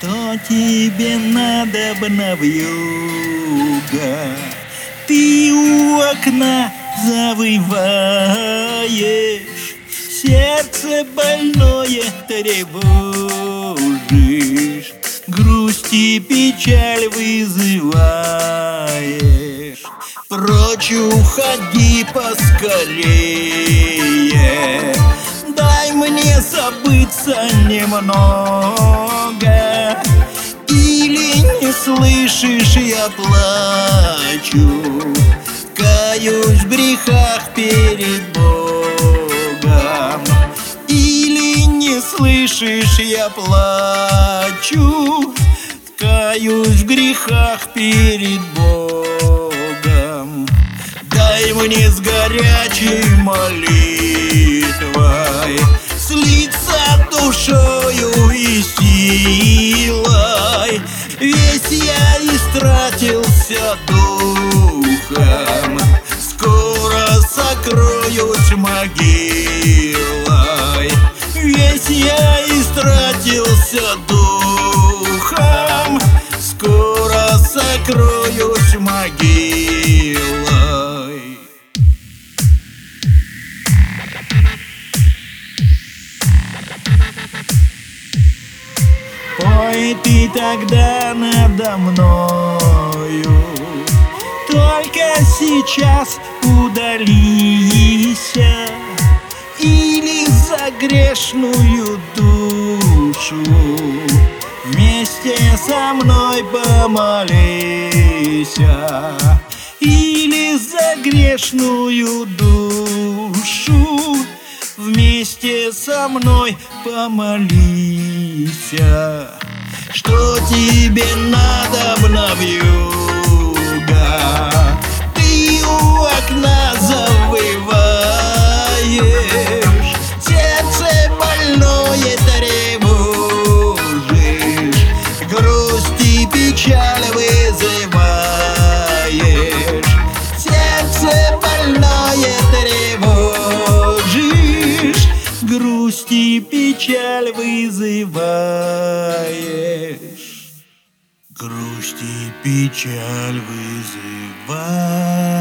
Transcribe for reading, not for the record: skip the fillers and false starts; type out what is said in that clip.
Что тебе надобно вьюга? Ты у окна завываешь, сердце больное тревожишь, грусть и печаль вызываешь. Прочь уходи поскорее, дай мне забыться немного. Или не слышишь, я плачу, каюсь в грехах перед Богом. Или не слышишь, я плачу, каюсь в грехах перед Богом. Дай мне с горячей молитвой слиться душою и силой. Весь я истратился духом, скоро сокроюсь могилой. Весь я истратился духом, скоро сокроюсь могилой. Пой ты тогда надо мною, только сейчас удалися, или за грешную душу вместе со мной помолися. Или за грешную душу вместе со мной помолися. Что тебе надобно, вьюга? Ты у окна завываешь, сердце больное тревожишь, грусть и печаль вызываешь. Сердце больное тревожишь, грусть и печаль вызываешь. Грусть и печаль вызываешь.